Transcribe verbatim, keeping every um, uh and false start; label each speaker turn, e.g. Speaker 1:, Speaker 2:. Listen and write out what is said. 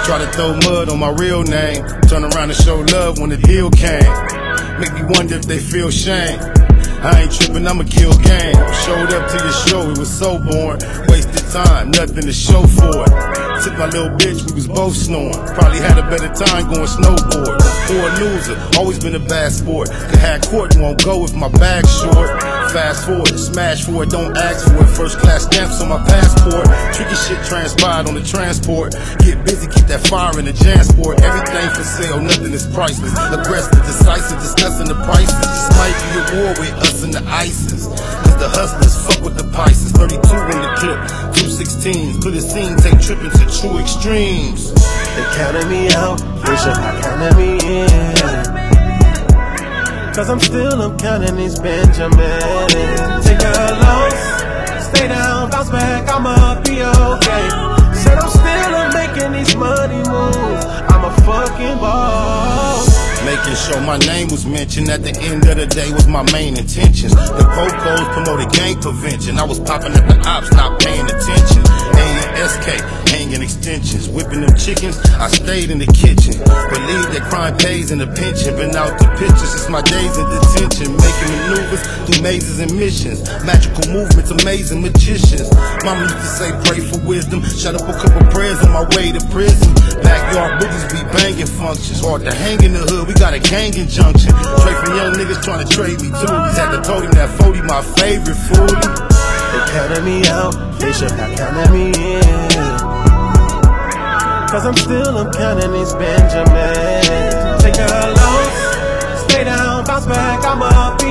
Speaker 1: Try to throw mud on my real name, turn around and show love when the deal came. Make me wonder if they feel shame. I ain't trippin', I'ma kill game. Showed up to your show, it was so boring. Wasted time, nothing to show for it. Took my little bitch, we was both snoring. Probably had a better time going snowboard. Poor loser, always been a bad sport. Could have court, won't go if my bag's short. Fast forward, smash for it, don't ask for it. First class stamps on my passport. Tricky shit transpired on the transport. Get busy, keep that fire in the Jansport. Everything for sale, nothing is priceless. Aggressive, decisive, discussing the prices. This might be a war with us and the ISIS. Cause the hustlers fuck with the Pisces. thirty-two in the clip, two sixteens. Clear the scene, take tripping to true extremes.
Speaker 2: They counted me out, they should have counted me in. Cause I'm still up counting these Benjamins. Take a loss, stay down, bounce back, I'ma be okay. Said I'm still up making these money moves. I'm a fucking boss.
Speaker 1: Making sure my name was mentioned at the end of the day was my main intentions. The Pocos promoted gang prevention. I was popping at the ops, not paying attention. A and S K, hanging extensions. Whipping them chickens, I stayed in the kitchen. Believe that crime pays in the pension. Been out the pictures since my days in detention. Making maneuvers through mazes and missions. Magical movements, amazing magicians. Mama used to say pray for wisdom. Shut up a couple prayers on my way to prison. Backyard boogies be banging functions. Hard to hang in the hood, we got a gang injunction. Trade from young niggas trying to trade me too. He's had to told him that forty my favorite food.
Speaker 2: They counted me out, they should have counted me in. Cause I'm still up counting these Benjamins. Take a loss, stay down, bounce back, I'm up.